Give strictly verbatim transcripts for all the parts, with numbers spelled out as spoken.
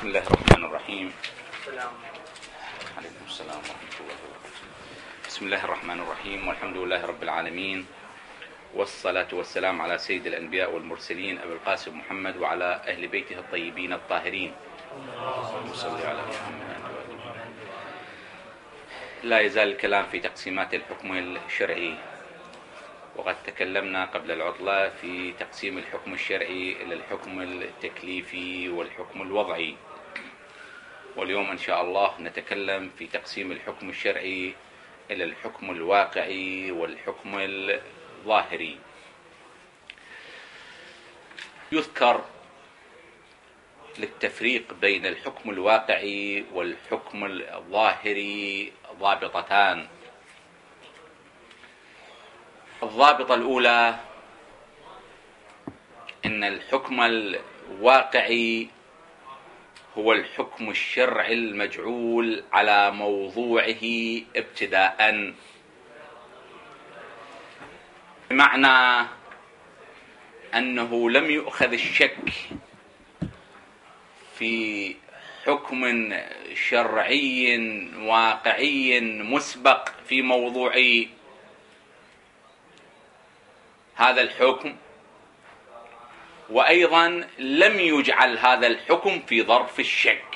بسم الله الرحمن الرحيم. السلام عليكم السلام ورحمة الله وبركاته. بسم الله الرحمن الرحيم، والحمد لله رب العالمين، والصلاة والسلام على سيد الأنبياء والمرسلين أبي القاسم محمد وعلى أهل بيته الطيبين الطاهرين. اللهم صل على محمد. لا يزال الكلام في تقسيمات الحكم الشرعي، وقد تكلمنا قبل العطلة في تقسيم الحكم الشرعي إلى الحكم التكليفي والحكم الوضعي، واليوم إن شاء الله نتكلم في تقسيم الحكم الشرعي إلى الحكم الواقعي والحكم الظاهري. يذكر للتفريق بين الحكم الواقعي والحكم الظاهري ضابطتان. الضابطة الأولى إن الحكم الواقعي هو الحكم الشرعي المجعول على موضوعه ابتداءً، بمعنى أنه لم يؤخذ الشك في حكم شرعي واقعي مسبق في موضوع هذا الحكم، وأيضا لم يجعل هذا الحكم في ظرف الشك.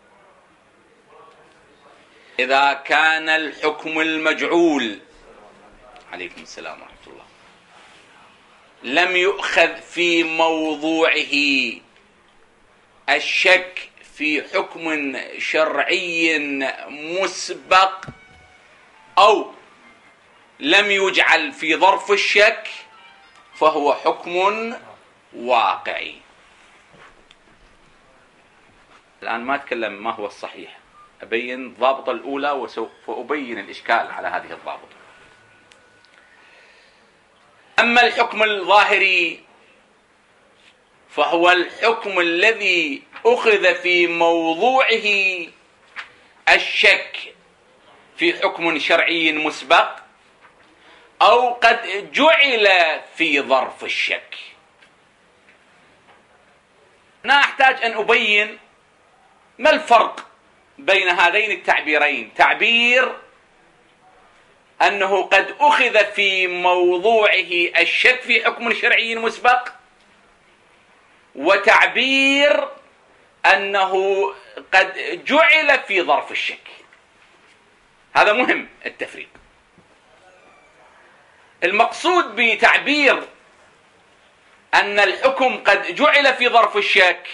إذا كان الحكم المجعول عليكم السلام ورحمة الله لم يؤخذ في موضوعه الشك في حكم شرعي مسبق، أو لم يجعل في ظرف الشك، فهو حكم واقعي. الآن ما أتكلم ما هو الصحيح، أبين الضابطة الأولى وسوف أبين الإشكال على هذه الضابطة. أما الحكم الظاهري فهو الحكم الذي أخذ في موضوعه الشك في حكم شرعي مسبق، أو قد جعل في ظرف الشك. أنا أحتاج أن أبين ما الفرق بين هذين التعبيرين، تعبير أنه قد أخذ في موضوعه الشك في حكم شرعي مسبق، وتعبير أنه قد جعل في ظرف الشك. هذا مهم التفريق. المقصود بتعبير أن الحكم قد جعل في ظرف الشك،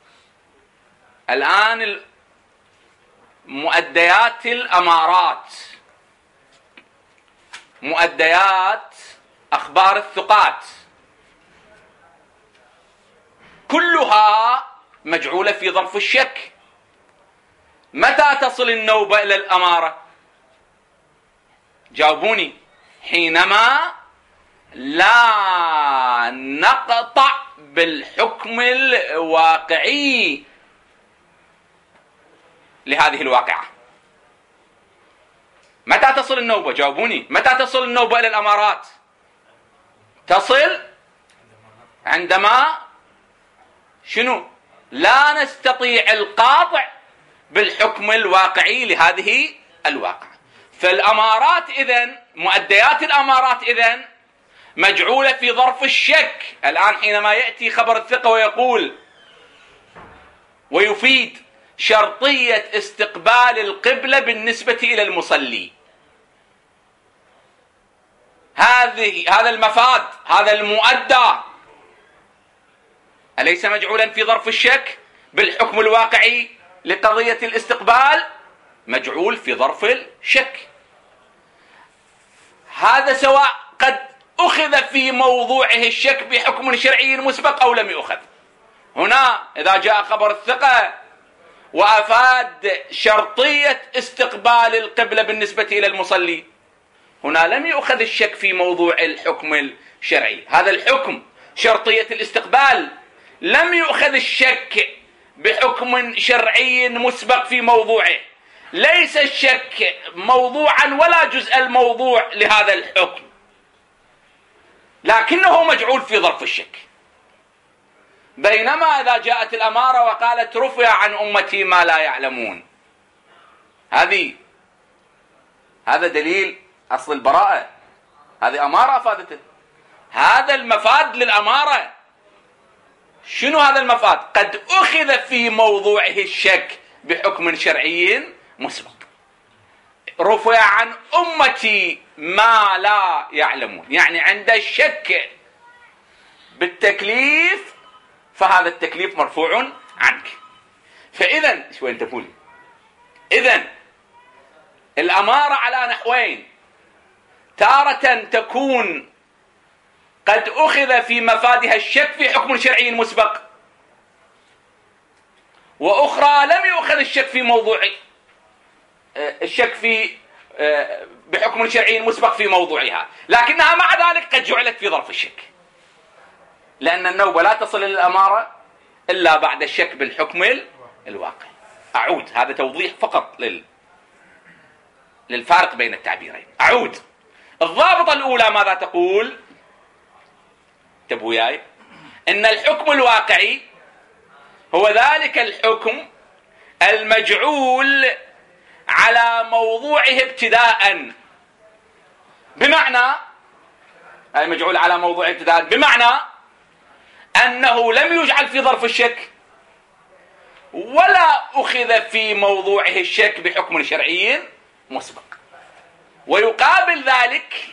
الآن مؤديات الأمارات، مؤديات أخبار الثقات، كلها مجعولة في ظرف الشك. متى تصل النوبة إلى الأمارة؟ جاوبوني. حينما لا نقطع بالحكم الواقعي لهذه الواقعة. متى تصل النوبة؟ جاوبوني. متى تصل النوبة إلى الأمارات؟ تصل عندما شنو؟ لا نستطيع القاطع بالحكم الواقعي لهذه الواقعة. فالأمارات إذن، مؤديات الأمارات إذن مجعولة في ظرف الشك. الآن حينما يأتي خبر الثقة ويقول ويفيد شرطية استقبال القبلة بالنسبة إلى المصلي، هذه هذا المفاد، هذا المؤدى، أليس مجعولا في ظرف الشك بالحكم الواقعي لقضية الاستقبال؟ مجعول في ظرف الشك. هذا سواء قد أخذ في موضوعه الشك بحكم شرعي مسبق أو لم يؤخذ. هنا إذا جاء خبر الثقة وأفاد شرطية استقبال القبلة بالنسبة إلى المصلي، هنا لم يؤخذ الشك في موضوع الحكم الشرعي. هذا الحكم شرطية الاستقبال لم يؤخذ الشك بحكم شرعي مسبق في موضوعه. ليس الشك موضوعا ولا جزء الموضوع لهذا الحكم، لكنه مجعول في ظرف الشك. بينما إذا جاءت الأمارة وقالت رفع عن أمتي ما لا يعلمون، هذه هذا دليل أصل البراءة، هذه أمارة أفادته. هذا المفاد للأمارة. شنو هذا المفاد؟ قد أخذ في موضوعه الشك بحكم شرعي مسبق. رفع عن أمتي ما لا يعلمون، يعني عند الشك بالتكليف فهذا التكليف مرفوع عنك. فإذا شوي انت تقول إذن الأمارة على نحوين، تارة تكون قد أخذ في مفادها الشك في حكم شرعي مسبق، وأخرى لم يؤخذ الشك في موضوع الشك في بحكم شرعي مسبق في موضوعها، لكنها مع ذلك قد جعلت في ظرف الشك، لأن النوبة لا تصل للأمارة إلا بعد الشك بالحكم الواقع. أعود، هذا توضيح فقط لل للفارق بين التعبيرين. أعود، الضابطة الأولى ماذا تقول؟ انتبهوا وياي، إن الحكم الواقعي هو ذلك الحكم المجعول على موضوعه ابتداء، بمعنى أي مجعول على موضوعه ابتداء بمعنى أنه لم يجعل في ظرف الشك ولا أخذ في موضوعه الشك بحكم شرعي مسبق. ويقابل ذلك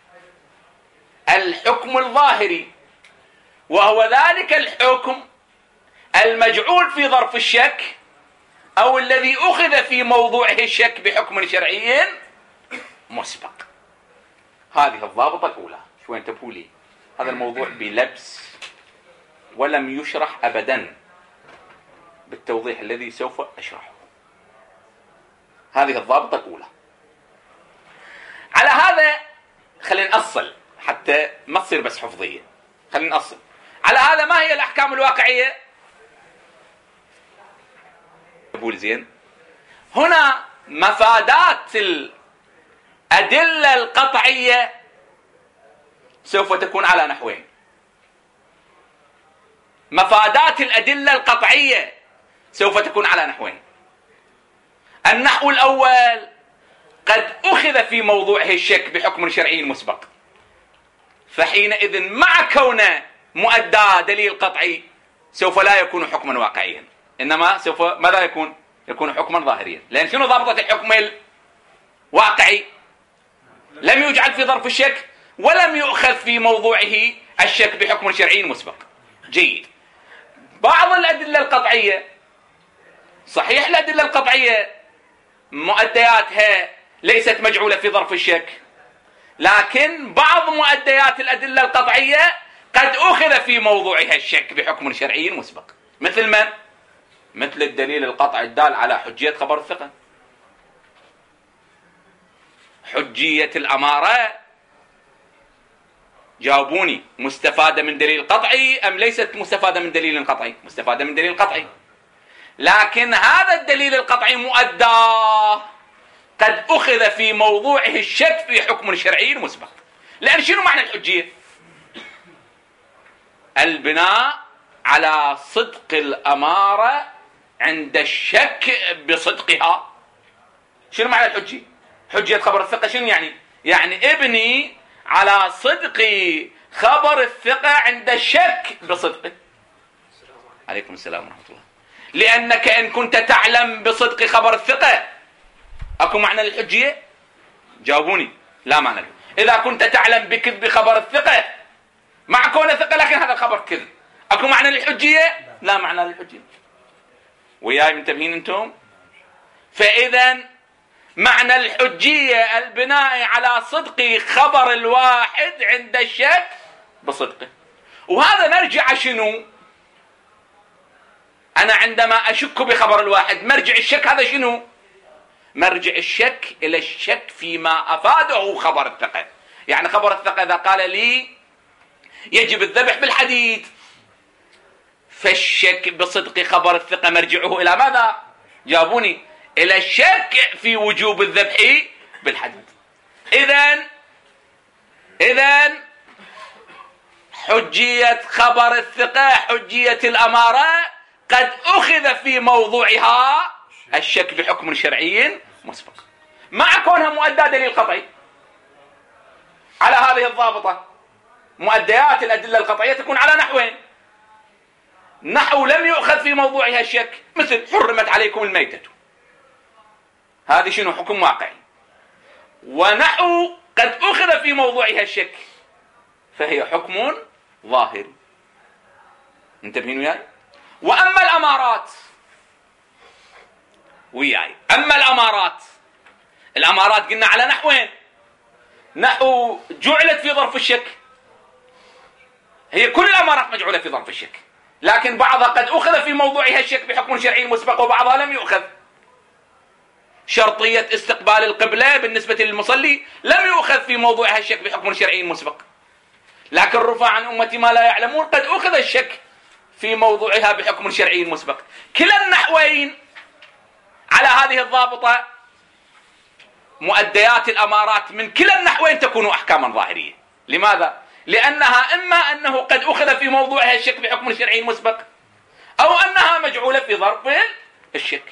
الحكم الظاهري، وهو ذلك الحكم المجعول في ظرف الشك أو الذي أخذ في موضوعه الشك بحكم شرعي مسبق. هذه الضابطة الأولى. شو انتبهوا لي، هذا الموضوع بلبس ولم يشرح أبدا بالتوضيح الذي سوف أشرحه. هذه الضابطة الأولى. على هذا خلينا نأصل حتى ما تصير بس حفظية، خلينا نأصل. على هذا ما هي الأحكام الواقعية؟ أقول زين، هنا مفادات الأدلة القطعية سوف تكون على نحوين. مفادات الأدلة القطعية سوف تكون على نحوين. النحو الأول قد أخذ في موضوعه الشك بحكم شرعي مسبق، فحينئذ مع كونه مؤدى دليل قطعي سوف لا يكون حكما واقعيا، إنما سوف ماذا يكون؟ يكون حكما ظاهريا. لأن شنو ضابطة الحكم الواقعي؟ لم يجعل في ظرف الشك ولم يؤخذ في موضوعه الشك بحكم شرعي مسبق. جيد. بعض الأدلة القطعية صحيح، الأدلة القطعية مؤدياتها ليست مجعولة في ظرف الشك، لكن بعض مؤديات الأدلة القطعية قد أخذ في موضوعها الشك بحكم شرعي مسبق. مثل من؟ مثل الدليل القطعي الدال على حجية خبر الثقة. حجية الأمارة، جاوبوني، مستفادة من دليل قطعي أم ليست مستفادة من دليل قطعي؟ مستفادة من دليل قطعي، لكن هذا الدليل القطعي مؤدى قد أخذ في موضوعه الشك في حكم شرعي مسبق. لأن شنو معنى الحجية؟ البناء على صدق الأمارة عند الشك بصدقها. شنو معنى الحجية؟ حجية خبر الثقة شنو يعني؟ يعني ابني على صدق خبر الثقة عند الشك بصدقه. عليكم السلام ورحمة الله. لأنك إن كنت تعلم بصدق خبر الثقة أكو معنى للحجية؟ جاوبوني. لا معنى له. إذا كنت تعلم بكذب خبر الثقة مع كونه ثقة لكن هذا الخبر كذب، أكو معنى للحجية؟ لا معنى للحجية. وياي منتبهين أنتم؟ فإذا معنى الحجية البناء على صدق خبر الواحد عند الشك بصدقه. وهذا نرجع شنو؟ أنا عندما أشك بخبر الواحد مرجع الشك هذا شنو؟ مرجع الشك إلى الشك فيما أفاده خبر الثقة. يعني خبر الثقة إذا قال لي يجب الذبح بالحديد، فالشك بصدق خبر الثقة مرجعه إلى ماذا؟ جابوني إلى الشك في وجوب الذبح بالحديد. إذن إذن حجية خبر الثقة، حجية الأمارة قد أخذ في موضوعها الشك بحكم شرعي مسبق، مع كونها مؤدى دليل قطعي. على هذه الضابطة مؤديات الأدلة القطعية تكون على نحوين: نحو لم يؤخذ في موضوعها الشك، مثل حرمت عليكم الميتة، هذه شنو؟ حكم واقعي. ونحو قد أخذ في موضوعها الشك، فهي حكم ظاهري. انتبهين وياي؟ وأما الأمارات وياي أما الأمارات الأمارات قلنا على نحوين: نحو جعلت في ظرف الشك، هي كل الأمارات مجعولة في ظرف الشك، لكن بعضها قد أخذ في موضوعها الشك بحكم شرعي مسبق وبعضها لم يؤخذ. شرطية استقبال القبلة بالنسبة للمصلي لم يؤخذ في موضوعها الشك بحكم شرعي مسبق، لكن رفع عن أمتي ما لا يعلمون قد أخذ الشك في موضوعها بحكم شرعي مسبق. كلا النحوين على هذه الضابطة مؤديات الأمارات من كلا النحوين تكون أحكاما ظاهرية. لماذا؟ لأنها إما أنه قد أخذ في موضوعها الشك بحكم شرعي مسبق، أو أنها مجعولة في ظرف الشك.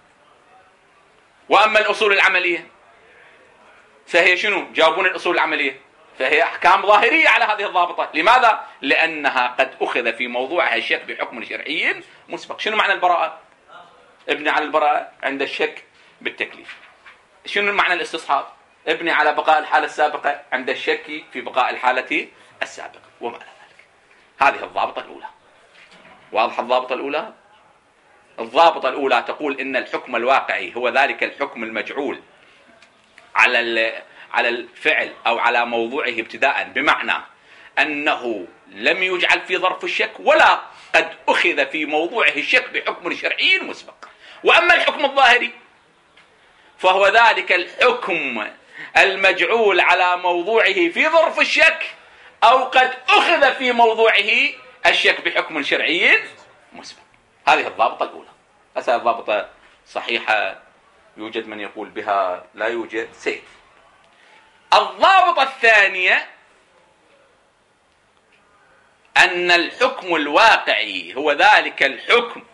وأما الأصول العملية فهي شنو؟ جاوبون الأصول العملية، فهي أحكام ظاهرية على هذه الضابطة. لماذا؟ لأنها قد أخذ في موضوعها الشك بحكم شرعي مسبق. شنو معنى البراءة؟ ابني على البراءة عند الشك بالتكليف. شنو معنى الاستصحاب؟ ابني على بقاء الحالة السابقة عند الشك في بقاء الحالة السابقة، وما إلى ذلك. هذه الضابطة الأولى. واضحة الضابطة الأولى؟ الضابطة الأولى تقول إن الحكم الواقعي هو ذلك الحكم المجعول على على الفعل أو على موضوعه ابتداء، بمعنى أنه لم يجعل في ظرف الشك ولا قد أخذ في موضوعه الشك بحكم شرعي مسبق. وأما الحكم الظاهري فهو ذلك الحكم المجعول على موضوعه في ظرف الشك أو قد أخذ في موضوعه الشك بحكم شرعي مسبق. هذه الضابطة الأولى. هذه الضابطة صحيحة، يوجد من يقول بها لا يوجد سيف. الضابطة الثانية أن الحكم الواقعي هو ذلك الحكم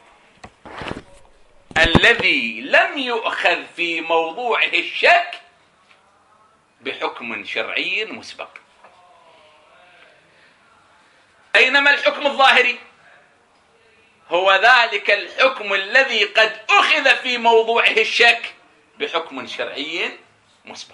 الذي لم يؤخذ في موضوعه الشك بحكم شرعي مسبق. بينما الحكم الظاهري هو ذلك الحكم الذي قد أخذ في موضوعه الشك بحكم شرعي مسبق.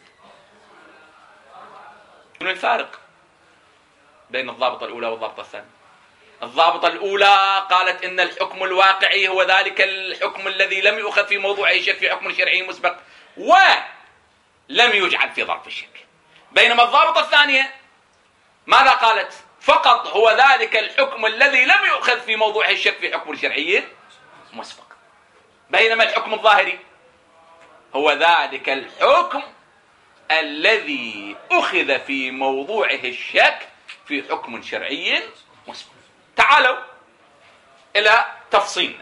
شنو الفارق بين الضابطة الأولى والضابطة الثانية؟ الضابطة الأولى قالت إن الحكم الواقعي هو ذلك الحكم الذي لم يؤخذ في موضوعه الشك في حكم شرعي مسبق ولم يجعل في ظرف الشك. بينما الضابطة الثانية ماذا قالت؟ فقط هو ذلك الحكم الذي لم يؤخذ في موضوعه الشك في حكم شرعي مسبق. بينما الحكم الظاهري هو ذلك الحكم الذي أخذ في موضوعه الشك في حكم شرعي مسبق. تعالوا إلى تفصيلنا.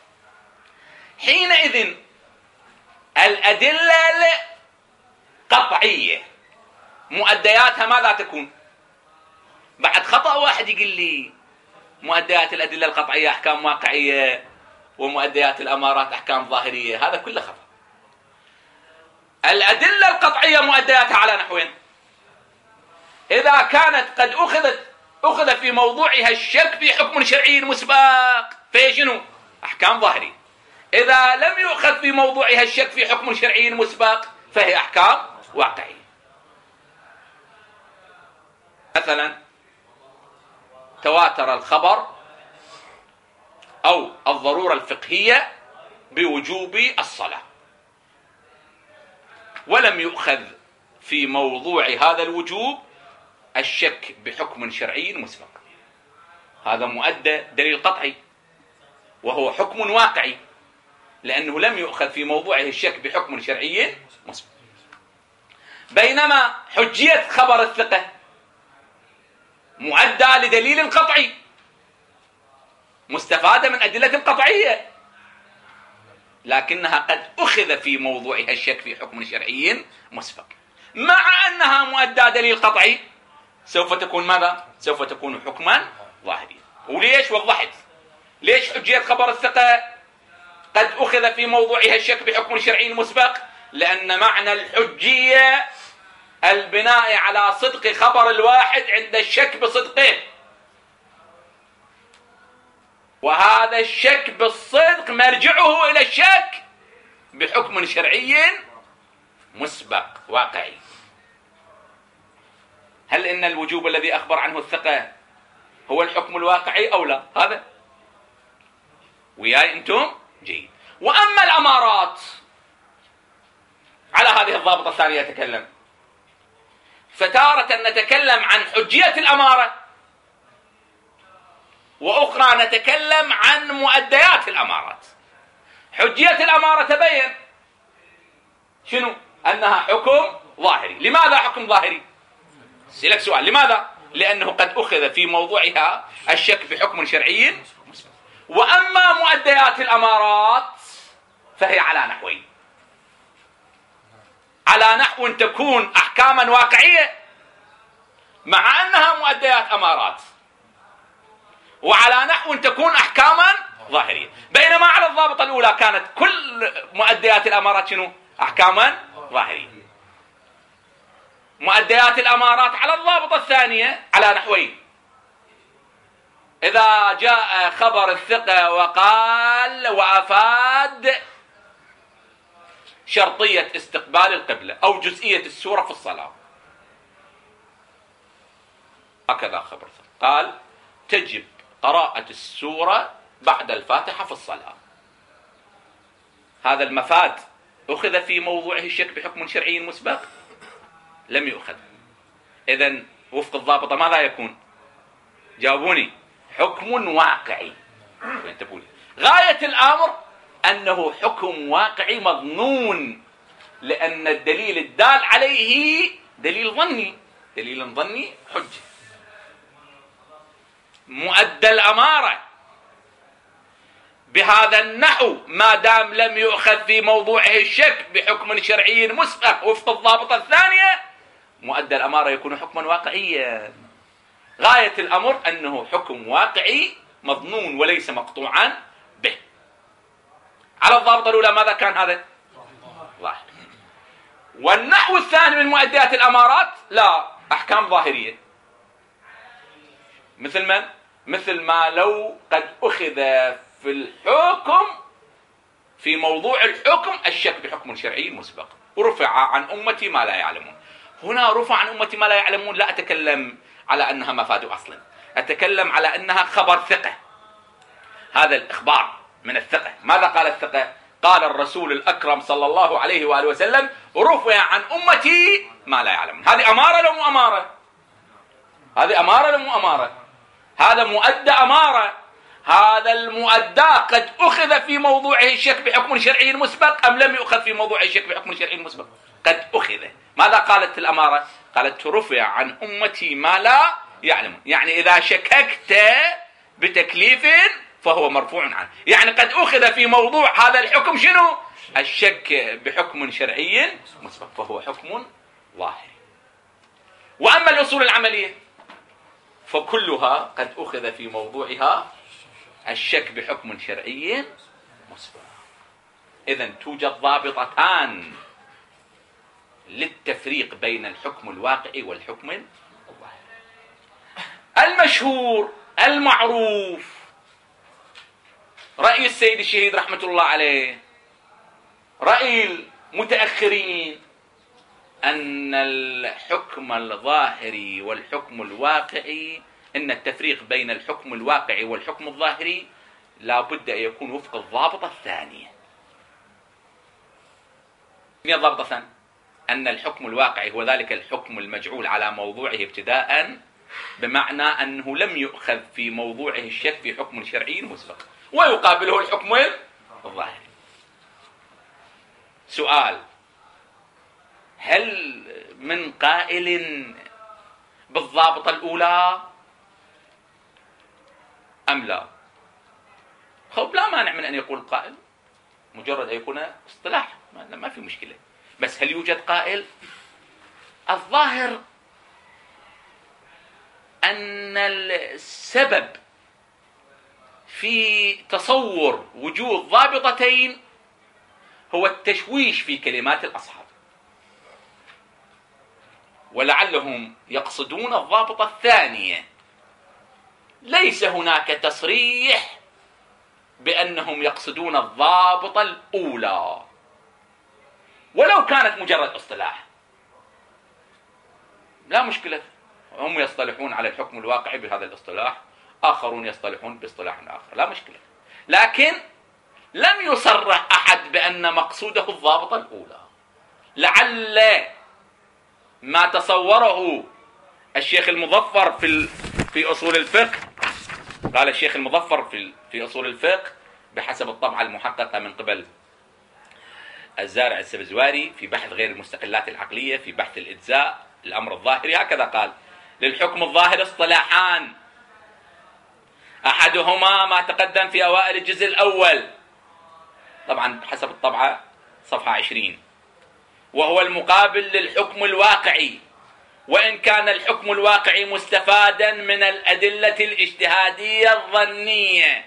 حينئذ الأدلة القطعية مؤدياتها ماذا تكون؟ بعد خطأ واحد يقول لي مؤديات الأدلة القطعية أحكام واقعية ومؤديات الأمارات أحكام ظاهرية، هذا كله خطأ. الأدلة القطعية مؤدياتها على نحوين: إذا كانت قد أخذت أخذ في موضوعها الشك في حكم شرعي مسبق فهي شنو؟ أحكام ظاهرية. إذا لم يؤخذ في موضوعها الشك في حكم شرعي مسبق فهي أحكام واقعية. مثلا تواتر الخبر أو الضرورة الفقهية بوجوب الصلاة، ولم يؤخذ في موضوع هذا الوجوب الشك بحكم شرعي مسبق، هذا مؤدى دليل قطعي وهو حكم واقعي لأنه لم يؤخذ في موضوعه الشك بحكم شرعي مسبق. بينما حجية خبر الثقة مؤدى لدليل قطعي مستفادة من أدلة قطعية، لكنها قد أخذ في موضوعها الشك في حكم شرعي مسبق. مع أنها مؤدى دليل قطعي سوف تكون ماذا؟ سوف تكون حكما ظاهريا. وليش؟ وضحت ليش حجية خبر الثقة قد أخذ في موضوعها الشك بحكم شرعي مسبق؟ لأن معنى الحجية البناء على صدق خبر الواحد عند الشك بصدقه، وهذا الشك بالصدق مرجعه إلى الشك بحكم شرعي مسبق واقعي. هل إن الوجوب الذي أخبر عنه الثقة هو الحكم الواقعي أو لا؟ هذا وياي أنتم جيد. وأما الأمارات، على هذه الضابطة الثانية أتكلم. فتارة نتكلم عن حجية الأمارة، وأخرى نتكلم عن مؤديات الأمارات. حجية الأمارة تبين شنو؟ أنها حكم ظاهري. لماذا حكم ظاهري؟ سألك سؤال، لماذا؟ لأنه قد أخذ في موضوعها الشك بحكم شرعي. وأما مؤديات الأمارات فهي على نحوين: على نحو تكون أحكاما واقعية مع أنها مؤديات أمارات، وعلى نحو تكون أحكاما ظاهرية. بينما على الضابطة الأولى كانت كل مؤديات الأمارات شنو؟ أحكاما ظاهرية. مؤديات الأمارات على الضابطة الثانية على نحوين: إذا جاء خبر الثقة وقال وأفاد شرطية استقبال القبلة أو جزئية السورة في الصلاة، هكذا خبر ثقة قال تجب قراءة السورة بعد الفاتحة في الصلاة، هذا المفاد أخذ في موضوعه الشك بحكم شرعي مسبق؟ لم يؤخذ. إذن وفق الضابطة ماذا يكون؟ جاوبوني. حكم واقعي. غاية الأمر أنه حكم واقعي مظنون، لأن الدليل الدال عليه دليل ظني، دليل ظني حجة. مؤدى الأمارة بهذا النحو ما دام لم يؤخذ في موضوعه الشك بحكم شرعي مسبق وفق الضابطة الثانية، مؤدى الأمارة يكون حكما واقعيا. غاية الأمر أنه حكم واقعي مظنون وليس مقطوعا به. على الضابطة الأولى ماذا كان هذا؟ ظاهر. والنحو الثاني من مؤديات الأمارات لا، أحكام ظاهرية. مثل من؟ مثل ما لو قد أخذ في الحكم في موضوع الحكم الشك بحكم شرعي مسبق ورفع عن أمتي ما لا يعلمون. هنا رفع عن أمتي ما لا يعلمون لا أتكلم على أنها مفاد أصلا، أتكلم على أنها خبر ثقة. هذا الإخبار من الثقة. ماذا قال الثقة؟ قال الرسول الأكرم صلى الله عليه وآله وسلم رفع عن أمتي ما لا يعلمون. هذه أمارة لو مو أمارة؟ هذه أمارة لو مو أمارة؟ هذا مؤدى أمارة. هذا المؤدى قد أخذ في موضوعه الشك بحكم شرعي مسبق أم لم يؤخذ في موضوعه الشك بحكم شرعي مسبق؟ قد أخذ. ماذا قالت الأمارة؟ قالت رفع عن أمتي ما لا يعلمون، يعني إذا شككت بتكليف فهو مرفوع عنه، يعني قد أخذ في موضوع هذا الحكم شنو؟ الشك بحكم شرعي مسبق، فهو حكم ظاهري. وأما الأصول العملية فكلها قد أخذ في موضوعها الشك بحكم شرعي مسبق. إذن توجد ضابطتان للتفريق بين الحكم الواقعي والحكم الظاهري. المشهور المعروف رأي السيد الشهيد رحمة الله عليه، رأي المتأخرين، أن الحكم الظاهري والحكم الواقعي، أن التفريق بين الحكم الواقعي والحكم الظاهري لا بد أن يكون وفق الضابطة الثانية. ما الضابطة الثانية؟ أن الحكم الواقعي هو ذلك الحكم المجعول على موضوعه ابتداء، بمعنى أنه لم يؤخذ في موضوعه الشك في حكم شرعي مسبق، ويقابله الحكم الظاهري. سؤال: هل من قائل بالضابطة الأولى أم لا؟ خب لا مانع من أن يقول قائل، مجرد أن يكون اصطلاح ما في مشكلة. بس هل يوجد قائل؟ الظاهر أن السبب في تصور وجود ضابطتين هو التشويش في كلمات الأصحاب، ولعلهم يقصدون الضابطة الثانية. ليس هناك تصريح بأنهم يقصدون الضابطة الأولى، ولو كانت مجرد اصطلاح لا مشكلة، هم يصطلحون على الحكم الواقعي بهذا الاصطلاح، آخرون يصطلحون باصطلاح آخر، لا مشكلة. لكن لم يصرح أحد بأن مقصوده الضابطة الأولى. لعل ما تصوره الشيخ المظفر في في أصول الفقه، قال الشيخ المظفر في في أصول الفقه بحسب الطبعة المحققة من قبل الزارع السبزواري في بحث غير المستقلات العقلية في بحث الإجزاء الأمر الظاهري، هكذا قال: للحكم الظاهر اصطلاحان، أحدهما ما تقدم في أوائل الجزء الأول، طبعا حسب الطبعة صفحة عشرين، وهو المقابل للحكم الواقعي، وإن كان الحكم الواقعي مستفادا من الأدلة الاجتهادية الظنية.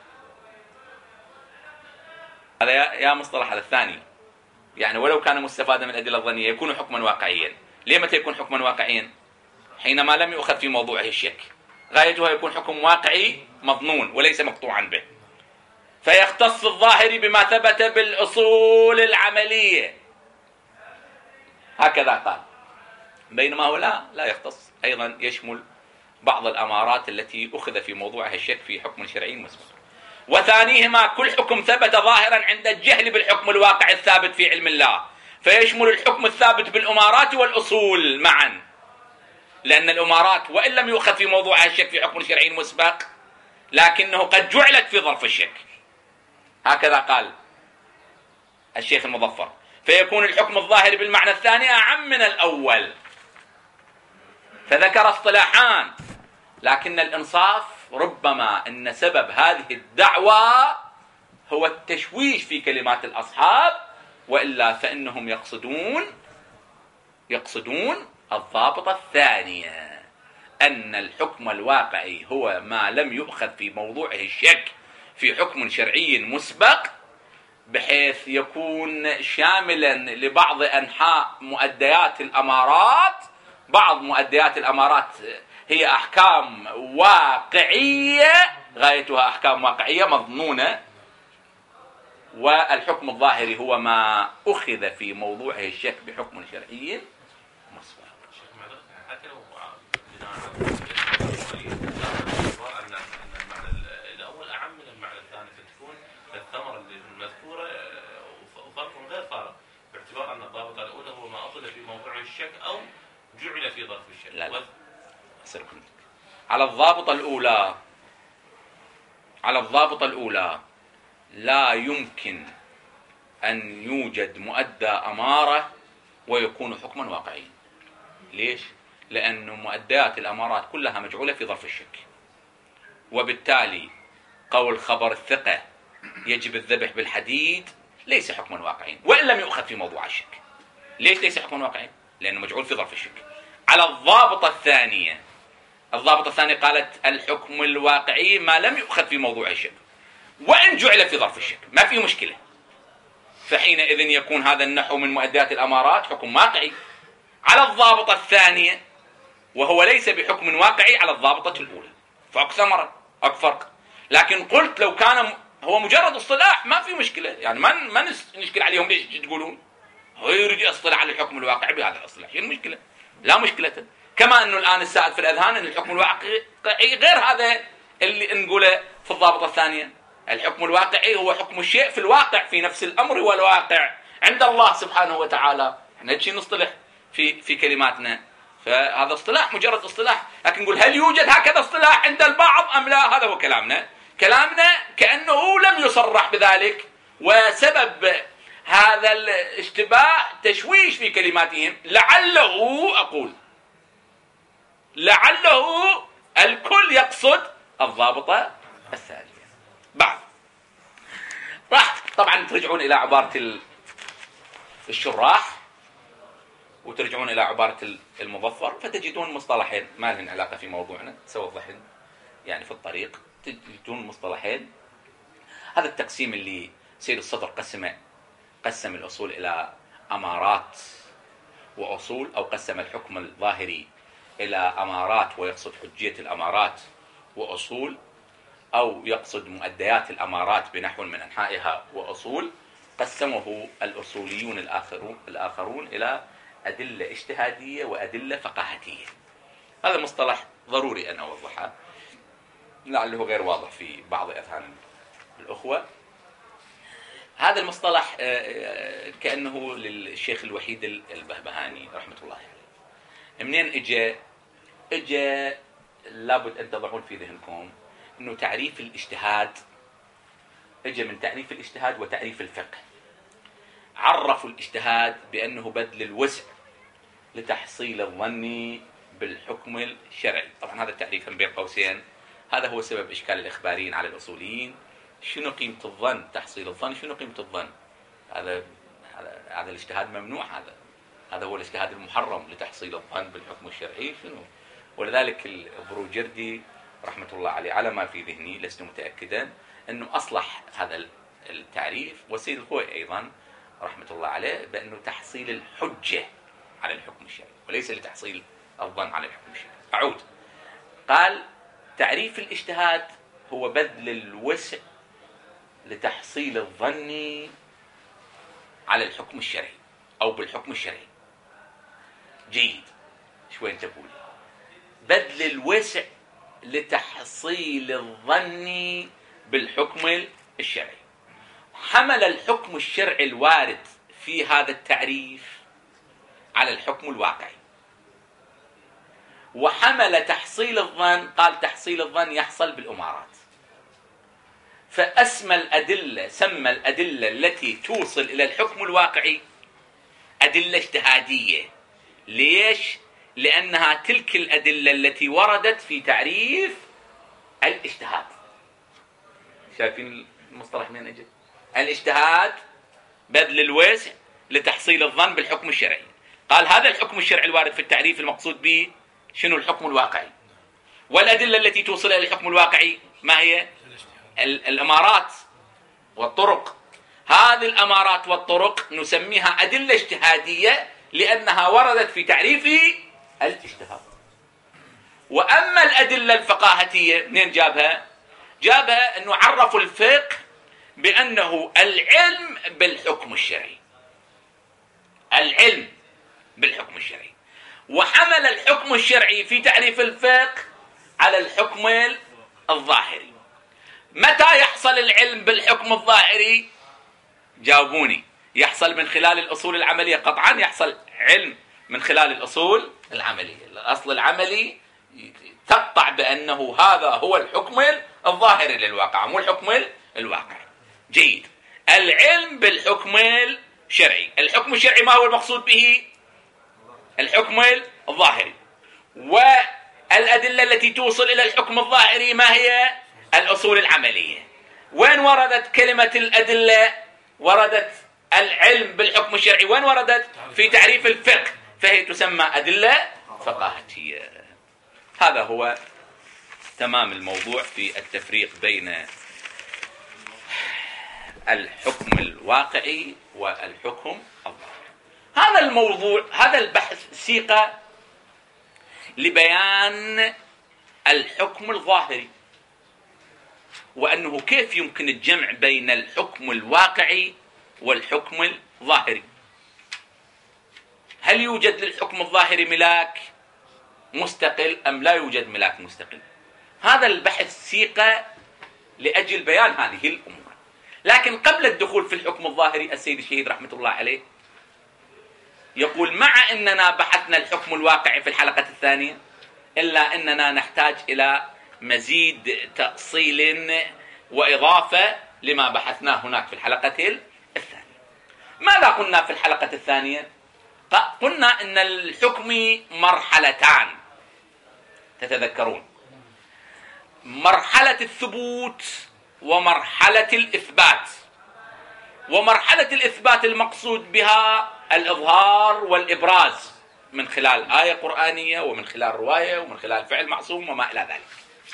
هذا يا مصطلح هذا الثاني، يعني ولو كان مستفادا من الأدلة الظنية يكون حكما واقعيا. ليه متى يكون حكما واقعيا؟ حينما لم يؤخذ في موضوعه الشك، غايتها يكون حكم واقعي مظنون وليس مقطوعا به، فيختص الظاهر بما ثبت بالأصول العملية، هكذا قال. بينما هو لا لا يختص، أيضا يشمل بعض الأمارات التي أخذ في موضوعها الشك في حكم شرعي مسبق. وثانيهما كل حكم ثبت ظاهرا عند الجهل بالحكم الواقع الثابت في علم الله، فيشمل الحكم الثابت بالأمارات والأصول معا، لأن الأمارات وإن لم يؤخذ في موضوعها الشك في حكم شرعي مسبق لكنه قد جعلت في ظرف الشك، هكذا قال الشيخ المظفر. فيكون الحكم الظاهر بالمعنى الثاني أعم من الأول. فذكر اصطلاحان، لكن الإنصاف ربما أن سبب هذه الدعوة هو التشويش في كلمات الأصحاب، وإلا فإنهم يقصدون يقصدون الضابطة الثانية، أن الحكم الواقعي هو ما لم يؤخذ في موضوعه الشك في حكم شرعي مسبق، بحيث يكون شاملا لبعض أنحاء مؤديات الأمارات. بعض مؤديات الأمارات هي أحكام واقعية، غايتها أحكام واقعية مضمونة، والحكم الظاهري هو ما أخذ في موضوعه الشك بحكم شرعي مسبق. حتى لو بناء على ان المعنى الاول اعم من المعنى الثاني، فتكون الثمره المذكوره وفرق غير فارق، باعتبار ان الضابطه الاولى هو ما اخذ في موضوع الشك او جعل في ظرف الشك. لا لا. على الضابطه الاولى على الضابطه الاولى لا يمكن ان يوجد مؤدى اماره ويكون حكما واقعيا. ليش؟ لأن مؤديات الأمارات كلها مجعولة في ظرف الشك، وبالتالي قول خبر الثقة يجب الذبح بالحديد ليس حكما واقعيا وإن لم يؤخذ في موضوع الشك. ليش ليس حكما واقعيا؟ لأنه مجعول في ظرف الشك. على الضابطة الثانية الضابطة الثانية قالت الحكم الواقعي ما لم يؤخذ في موضوع الشك وإن جعل في ظرف الشك، ما في مشكلة. فحينئذ يكون هذا النحو من مؤديات الأمارات حكم واقعي على الضابطة الثانية، وهو ليس بحكم واقعي على الضابطة الأولى. فأك ثمرة أك فرق. لكن قلت لو كان هو مجرد اصطلاح ما في مشكلة، يعني ما ما نشكل عليهم ليش تقولون هو يريد يصطلح على الحكم الواقعي بهذا الاصطلاح، شنو المشكلة؟ لا مشكلة. كما أنه الآن السائد في الأذهان أن الحكم الواقعي غير هذا اللي نقوله في الضابطة الثانية. الحكم الواقعي هو حكم الشيء في الواقع، في نفس الأمر والواقع عند الله سبحانه وتعالى. احنا شيء نصطلح في في كلماتنا، فهذا اصطلاح مجرد اصطلاح. لكن نقول هل يوجد هكذا اصطلاح عند البعض أم لا؟ هذا هو كلامنا. كلامنا كأنه لم يصرح بذلك، وسبب هذا الاشتباه تشويش في كلماتهم. لعله أقول لعله الكل يقصد الضابطة الثانية. بعد راح طبعا ترجعون إلى عبارة الشراح وترجعون إلى عبارة المظفر فتجدون مصطلحين ما لهن علاقة في موضوعنا، سوضحن يعني في الطريق، تجدون مصطلحين. هذا التقسيم اللي سيد الصدر قسمه، قسم الأصول إلى أمارات وأصول، أو قسم الحكم الظاهري إلى أمارات ويقصد حجية الأمارات وأصول، أو يقصد مؤديات الأمارات بنحو من أنحائها وأصول. قسمه الأصوليون الآخرون, الآخرون إلى أدلة اجتهادية وأدلة فقاهتية. هذا مصطلح ضروري أن أوضحه، لعله غير واضح في بعض أذهان الأخوة. هذا المصطلح كأنه للشيخ الوحيد البهبهاني رحمة الله عليه. منين إجا؟ إجا لابد أن تضعون في ذهنكم أنه تعريف الاجتهاد إجا من تعريف الاجتهاد وتعريف الفقه. عرفوا الاجتهاد بأنه بذل الوسع لتحصيل الظن بالحكم الشرعي. طبعا هذا التعريف بين قوسين هذا هو سبب إشكال الإخباريين على الأصوليين. شنو قيمة الظن؟ تحصيل الظن شنو قيمة الظن؟ هذا هذا الاجتهاد ممنوع، هذا هذا هو الاجتهاد المحرم لتحصيل الظن بالحكم الشرعي شنو؟ ولذلك البروجردي رحمة الله عليه على ما في ذهني لست متأكدا أنه أصلح هذا التعريف، والسيد الخوئي أيضا رحمة الله عليه بأنه تحصيل الحجة على الحكم الشرعي وليس لتحصيل الظن على الحكم الشرعي. أعود، قال تعريف الاجتهاد هو بذل الوسع لتحصيل الظن على الحكم الشرعي أو بالحكم الشرعي. جيد، شوي تقول بذل الوسع لتحصيل الظن بالحكم الشرعي. حمل الحكم الشرعي الوارد في هذا التعريف على الحكم الواقعي، وحمل تحصيل الظن، قال تحصيل الظن يحصل بالأمارات. فأسمى الأدلة سمى الأدلة التي توصل إلى الحكم الواقعي أدلة اجتهادية. ليش؟ لأنها تلك الأدلة التي وردت في تعريف الاجتهاد. شايفين المصطلح من أجل الاجتهاد بذل الوسع لتحصيل الظن بالحكم الشرعي. قال هذا الحكم الشرعي الوارد في التعريف المقصود به شنو؟ الحكم الواقعي. والأدلة التي توصل إلى الحكم الواقعي ما هي؟ الأمارات والطرق. هذه الأمارات والطرق نسميها أدلة اجتهادية لأنها وردت في تعريف الاجتهاد. وأما الأدلة الفقاهتية منين جابها؟ جابها أنه عرفوا الفقه بأنه العلم بالحكم الشرعي، العلم بالحكم الشرعي، وحمل الحكم الشرعي في تعريف الفقه على الحكم الظاهري. متى يحصل العلم بالحكم الظاهري؟ جاوبوني. يحصل من خلال الأصول العملية. قطعا يحصل علم من خلال الأصول العملية. الأصل العملي تقطع بأنه هذا هو الحكم الظاهري للواقع مو الحكم الواقعي. جيد. العلم بالحكم الشرعي. الحكم الشرعي ما هو المقصود به؟ الحكم الظاهري. والأدلة التي توصل إلى الحكم الظاهري ما هي؟ الأصول العملية. وين وردت كلمة الأدلة؟ وردت العلم بالحكم الشرعي. وين وردت؟ في تعريف الفقه، فهي تسمى أدلة فقاهتية. هذا هو تمام الموضوع في التفريق بين الحكم الواقعي والحكم الظاهري. هذا الموضوع، هذا البحث سيق لبيان الحكم الظاهري، وأنه كيف يمكن الجمع بين الحكم الواقعي والحكم الظاهري. هل يوجد للحكم الظاهري ملاك مستقل أم لا يوجد ملاك مستقل؟ هذا البحث سيق لأجل بيان هذه الأمور. لكن قبل الدخول في الحكم الظاهري السيد الشهيد رحمة الله عليه يقول مع أننا بحثنا الحكم الواقعي في الحلقة الثانية إلا أننا نحتاج إلى مزيد تأصيل وإضافة لما بحثناه هناك في الحلقة الثانية. ماذا قلنا في الحلقة الثانية؟ قلنا أن الحكم مرحلتان، تتذكرون، مرحلة الثبوت ومرحلة الإثبات. ومرحلة الإثبات المقصود بها الإظهار والإبراز، من خلال آية قرآنية ومن خلال رواية ومن خلال فعل معصوم وما إلى ذلك.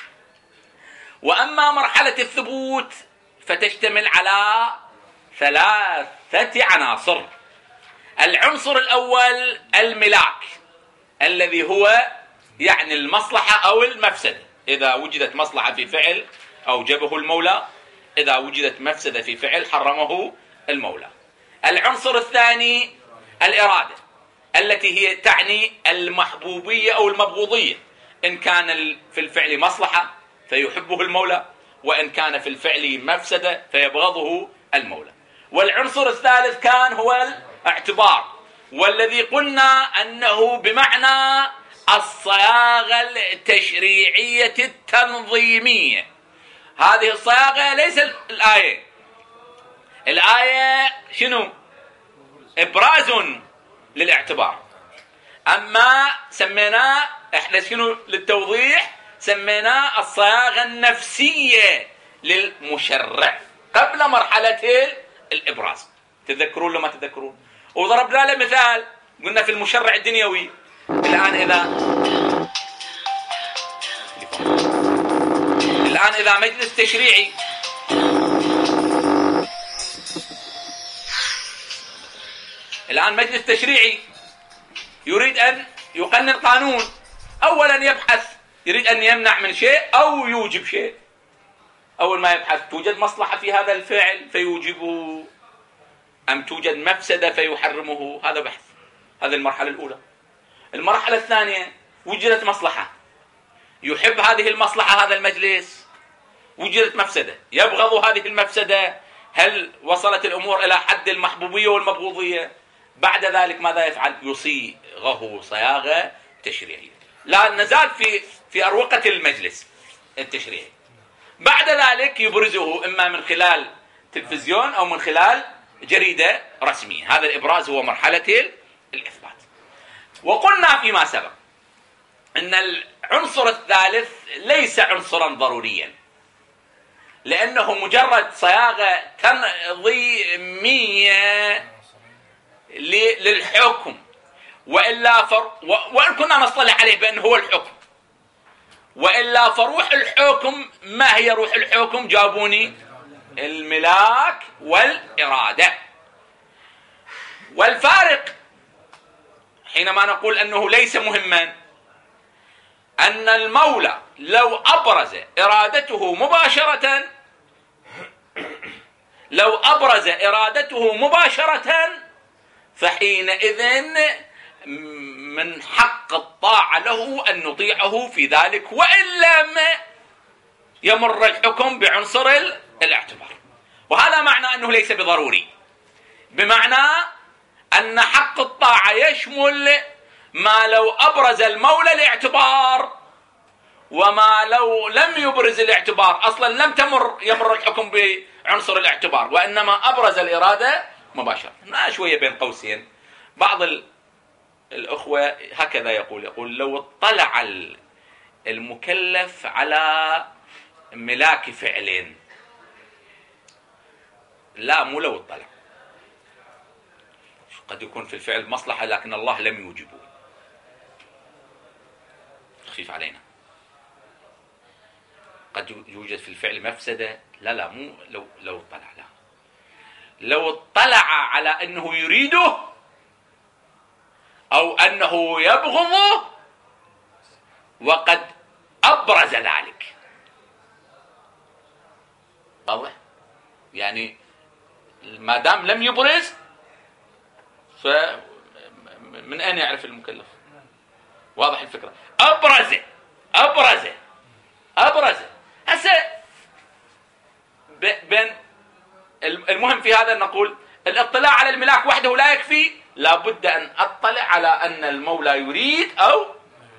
وأما مرحلة الثبوت فتشتمل على ثلاثة عناصر. العنصر الأول الملاك، الذي هو يعني المصلحة أو المفسدة. إذا وجدت مصلحة في فعل أوجبه المولى، إذا وجدت مفسدة في فعل حرمه المولى. العنصر الثاني الإرادة، التي هي تعني المحبوبية أو المبغوضية، إن كان في الفعل مصلحة فيحبه المولى، وإن كان في الفعل مفسدة فيبغضه المولى. والعنصر الثالث كان هو الاعتبار، والذي قلنا أنه بمعنى الصياغة التشريعية التنظيمية. هذه الصياغة ليس الآية. الآية شنو؟ إبراز للاعتبار. أما سميناه إحنا شنو للتوضيح؟ سميناه الصياغة النفسية للمشرع قبل مرحلة الإبراز. تذكرون لما تذكرون؟ وضربنا له مثال، قلنا في المشرع الدنيوي. الآن إذا الآن إذا مجلس تشريعي الآن مجلس تشريعي يريد أن يقنن قانون، أولا يبحث، يريد أن يمنع من شيء أو يوجب شيء. أول ما يبحث توجد مصلحة في هذا الفعل فيوجبه، أم توجد مفسدة فيحرمه. هذا بحث، هذه المرحلة الأولى. المرحلة الثانية وجدت مصلحة، يحب هذه المصلحة هذا المجلس، وجدت مفسدة يبغض هذه المفسدة، هل وصلت الأمور إلى حد المحبوبية والمبغوضية؟ بعد ذلك ماذا يفعل؟ يصيغه صياغة تشريعية. لا نزال في في أروقة المجلس التشريعي. بعد ذلك يبرزه إما من خلال تلفزيون أو من خلال جريدة رسمية. هذا الإبراز هو مرحلة الإثبات. وقلنا فيما سبق أن العنصر الثالث ليس عنصرا ضروريا، لأنه مجرد صياغة تنظيمية للحكم، وإلا فر... وإن كنا نصطلح عليه بأنه هو الحكم، وإلا فروح الحكم ما هي روح الحكم؟ جابوني الملاك والإرادة. والفارق حينما نقول أنه ليس مهما، أن المولى لو أبرز إرادته مباشرة لو أبرز إرادته مباشرة فحينئذ من حق الطاعة له أن نطيعه في ذلك، وإن لم يمر الحكم بعنصر الاعتبار. وهذا معنى أنه ليس بضروري، بمعنى أن حق الطاعة يشمل ما لو أبرز المولى الاعتبار، وما لو لم يبرز الاعتبار، أصلا لم تمر يمر الحكم بعنصر الاعتبار، وإنما أبرز الإرادة مباشرة. ما شوية بين قوسين بعض الأخوة هكذا يقول يقول لو اطلع المكلف على ملاك فعلين. لا، مو لو اطلع، قد يكون في الفعل مصلحة لكن الله لم يوجبه، خفيف علينا. قد يوجد في الفعل مفسدة، لا لا مو لو لو اطلع، لا، لو اطلع على أنه يريده أو أنه يبغضه وقد أبرز ذلك. واضح؟ يعني ما دام لم يبرز فمن أين يعرف المكلف؟ واضح الفكرة؟ أبرز أبرز أبرز هسه بين المهم في هذا نقول الاطلاع على الملاك وحده لا يكفي، لابد أن أطلع على أن المولى يريد أو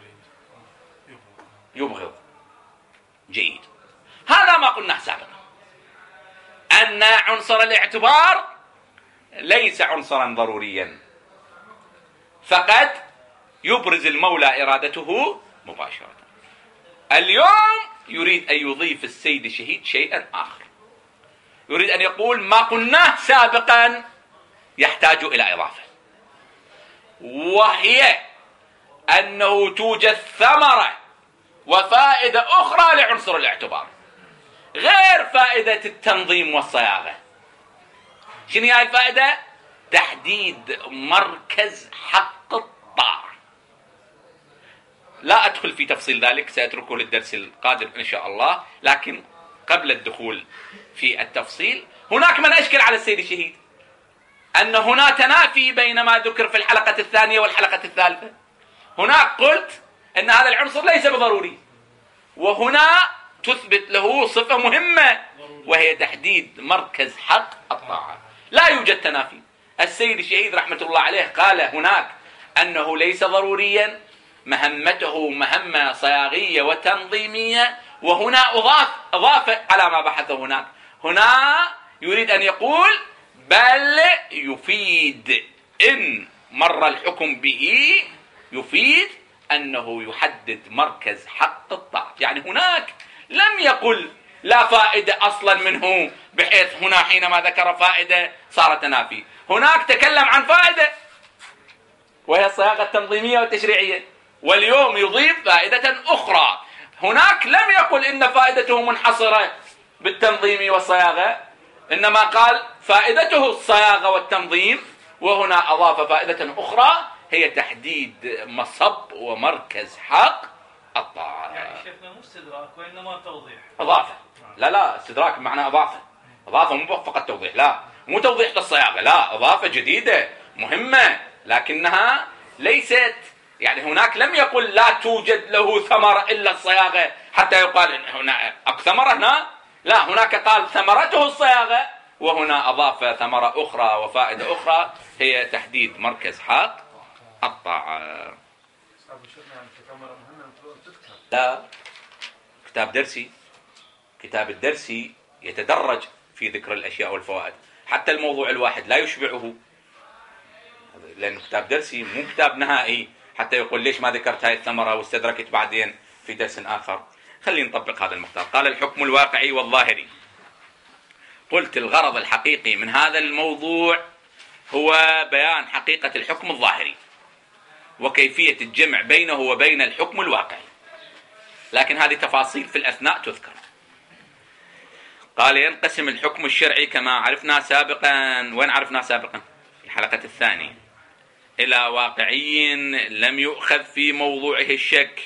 يبغض. جيد. هذا ما قلنا سابقا، أن عنصر الاعتبار ليس عنصرا ضروريا، فقد يبرز المولى إرادته مباشرة. اليوم يريد أن يضيف السيد الشهيد شيئا آخر، يريد أن يقول ما قلناه سابقا يحتاج إلى إضافة، وهي أنه توجد ثمرة وفائدة أخرى لعنصر الاعتبار غير فائدة التنظيم والصياغة. شنو هاي الفائدة؟ تحديد مركز حق الطاعة. لا أدخل في تفصيل ذلك، سأتركه للدرس القادم إن شاء الله. لكن قبل الدخول في التفصيل، هناك من أشكل على السيد الشهيد أن هنا تنافي بين ما ذكر في الحلقة الثانية والحلقة الثالثة. هناك قلت أن هذا العنصر ليس بضروري، وهنا تثبت له صفة مهمة وهي تحديد مركز حق الطاعة. لا يوجد تنافي. السيد الشهيد رحمة الله عليه قال هناك أنه ليس ضروريا، مهمته مهمة صياغية وتنظيمية، وهنا أضاف أضاف على ما بحث هناك. هنا يريد أن يقول بل يفيد إن مر الحكم به، يفيد أنه يحدد مركز حق الطاعة. يعني هناك لم يقل لا فائدة أصلا منه، بحيث هنا حينما ذكر فائدة صار تنافي. هناك تكلم عن فائدة وهي الصياغة التنظيمية والتشريعية، واليوم يضيف فائدة أخرى. هناك لم يقل إن فائدته منحصرة بالتنظيم والصياغة، إنما قال فائدته الصياغة والتنظيم، وهنا أضاف فائدة أخرى هي تحديد مصب ومركز حق الطاعة. يعني شيخنا مو استدراك وإنما توضيح. أضافه. لا لا استدراك بمعنى أضافه. أضافه مو فقط توضيح، لا مو توضيح للصياغة، لا أضافة جديدة مهمة، لكنها ليست يعني هناك لم يقل لا توجد له ثمرة إلا الصياغة حتى يقال إن هنا ثمرة هنا، لا هناك قال ثمرته الصياغة، وهنا أضاف ثمرة أخرى وفائدة أخرى هي تحديد مركز حق الطاعة. لا كتاب درسي، كتاب الدرسي يتدرج في ذكر الأشياء والفوائد، حتى الموضوع الواحد لا يشبعه، لأنه كتاب درسي مو كتاب نهائي حتى يقول ليش ما ذكرت هاي الثمرة واستدركت بعدين في درس آخر. خلينا نطبق هذا المختار. قال الحكم الواقعي والظاهري. قلت الغرض الحقيقي من هذا الموضوع هو بيان حقيقة الحكم الظاهري وكيفية الجمع بينه وبين الحكم الواقعي، لكن هذه تفاصيل في الأثناء تذكر. قال ينقسم الحكم الشرعي كما عرفنا سابقا، وين عرفنا سابقا؟ في الحلقة الثانية، إلى واقعي لم يؤخذ في موضوعه الشك،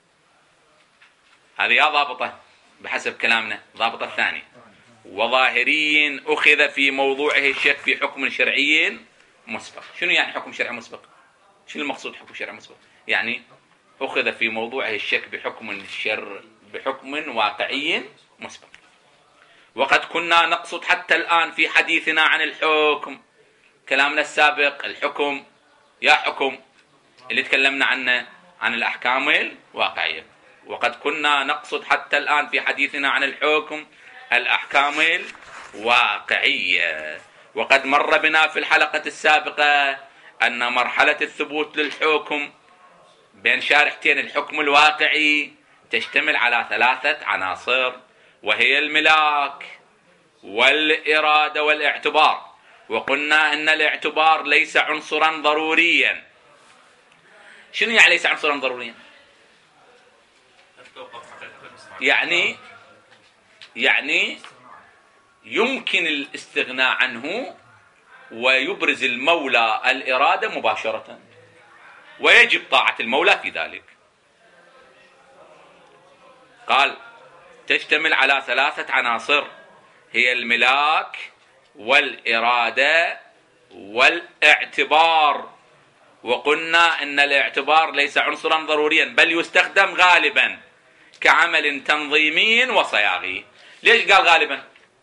هذه ضابطة بحسب كلامنا، ضابطة الثانية، وظاهري أخذ في موضوعه الشك في حكم شرعي مسبق. شنو يعني حكم شرعي مسبق؟ شنو المقصود حكم شرعي مسبق؟ يعني أخذ في موضوعه الشك بحكم الشر بحكم واقعي مسبق. وقد كنا نقصد حتى الآن في حديثنا عن الحكم، كلامنا السابق الحكم يا حكم اللي تكلمنا عنه عن الأحكام الواقعية، وقد كنا نقصد حتى الآن في حديثنا عن الحكم الأحكام الواقعية. وقد مر بنا في الحلقة السابقة أن مرحلة الثبوت للحكم بين شارحتين الحكم الواقعي تشتمل على ثلاثة عناصر، وهي الملاك والإرادة والاعتبار. وقلنا أن الاعتبار ليس عنصرا ضروريا. شنو يعني ليس عنصرا ضروريا؟ يعني يعني يمكن الاستغناء عنه ويبرز المولى الإرادة مباشرة، ويجب طاعة المولى في ذلك. قال تشتمل على ثلاثة عناصر، هي الملاك والإرادة والاعتبار. وقلنا أن الاعتبار ليس عنصرا ضروريا، بل يستخدم غالبا كعمل تنظيمي وصياغي. ليش قال غالبا؟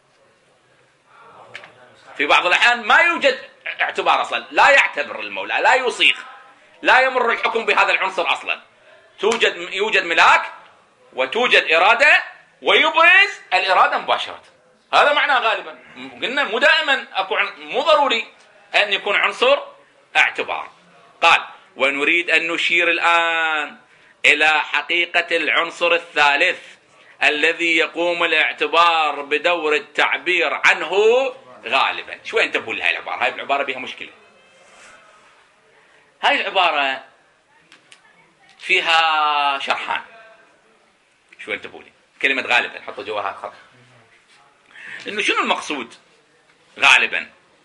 في بعض الأحيان ما يوجد اعتبار أصلا، لا يعتبر المولى، لا يصيغ، لا يمر الحكم بهذا العنصر أصلا. توجد يوجد ملاك وتوجد إرادة ويبرز الإرادة مباشرة، هذا معناه غالبا. قلنا مو دائما أكو مو ضروري أن يكون عنصر اعتبار. قال ونريد أن نشير الآن إلى حقيقة العنصر الثالث الذي يقوم الاعتبار بدور التعبير عنه غالبا. شو انتبهوا لهاي العبارة؟ هاي العبارة بها مشكلة. هاي العبارة فيها شرحان. شو انتبهوا لي كلمة غالبا، حطوا جواها خط. انه شنو المقصود غالبا؟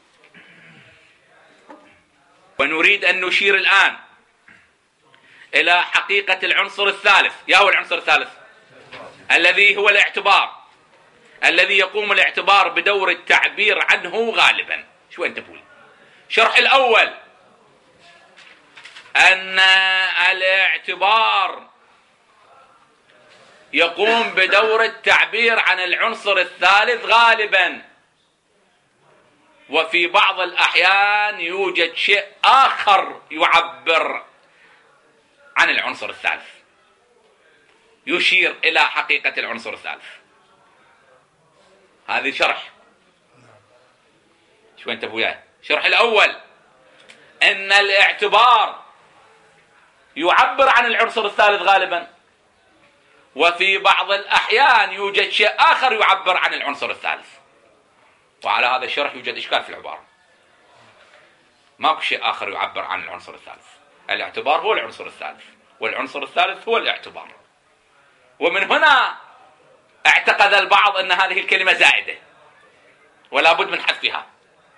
ونريد ان نشير الان الى حقيقة العنصر الثالث. يا هو العنصر الثالث الذي هو الاعتبار، الذي يقوم الاعتبار بدور التعبير عنه غالبا. شو انتبهوا لي؟ شرح الاول ان الاعتبار يقوم بدور التعبير عن العنصر الثالث غالبا، وفي بعض الأحيان يوجد شيء آخر يعبر عن العنصر الثالث، يشير إلى حقيقة العنصر الثالث. هذه شرح. شو انتبهوا وياي؟ شرح الأول أن الاعتبار يعبر عن العنصر الثالث غالبا، وفي بعض الأحيان يوجد شيء آخر يعبر عن العنصر الثالث. وعلى هذا الشرح يوجد إشكال في العبارة. ماكو شيء آخر يعبر عن العنصر الثالث. الاعتبار هو العنصر الثالث، والعنصر الثالث هو الاعتبار. ومن هنا اعتقد البعض أن هذه الكلمة زائدة ولا بد من حذفها،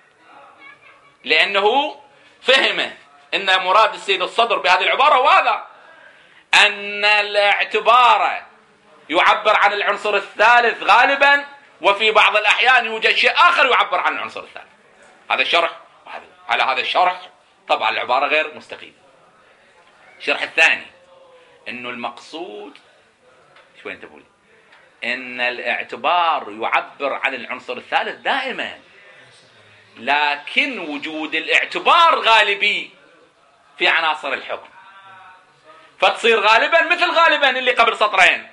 لأنه فهم أن مراد السيد الصدر بهذه العبارة هو هذا، أن الاعتبار يعبر عن العنصر الثالث غالبا، وفي بعض الأحيان يوجد شيء آخر يعبر عن العنصر الثالث. هذا الشرح. على هذا الشرح طبعا العبارة غير مستقيمة. الشرح الثاني أنه المقصود شوي انتبهوا لي، أن الاعتبار يعبر عن العنصر الثالث دائما، لكن وجود الاعتبار غالبي في عناصر الحكم، فتصير غالبا مثل غالبا اللي قبل سطرين.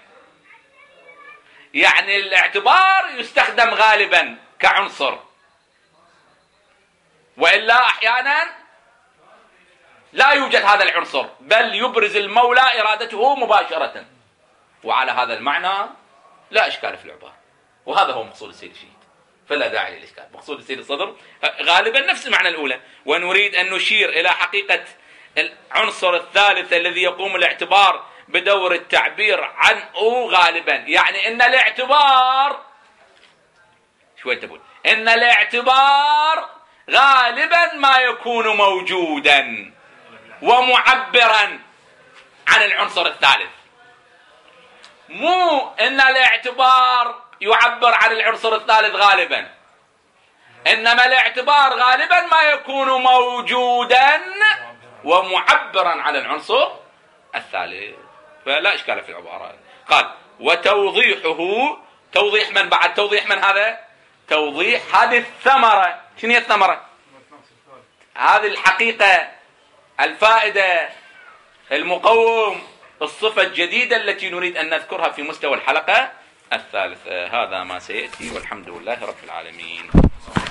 يعني الاعتبار يستخدم غالبا كعنصر، وإلا أحيانا لا يوجد هذا العنصر، بل يبرز المولى إرادته مباشرة. وعلى هذا المعنى لا إشكال في العبارة، وهذا هو مقصود السيد الشهيد، فلا داعي للإشكال. مقصود السيد الصدر غالبا نفس المعنى الأولى. ونريد أن نشير إلى حقيقة العنصر الثالث الذي يقوم الاعتبار بدور التعبير عنه غالبا، يعني ان الاعتبار شو تقول؟ ان الاعتبار غالبا ما يكون موجودا ومعبرا عن العنصر الثالث، مو ان الاعتبار يعبر عن العنصر الثالث غالبا، انما الاعتبار غالبا ما يكون موجودا ومعبرا عن العنصر الثالث، فلا إشكال في العبارة. قال وتوضيحه، توضيح من بعد؟ توضيح من هذا؟ توضيح هذه الثمرة. شنو هي الثمرة؟ هذه الحقيقة، الفائدة، المقوم، الصفة الجديدة التي نريد أن نذكرها في مستوى الحلقة الثالثة. هذا ما سيأتي، والحمد لله رب العالمين.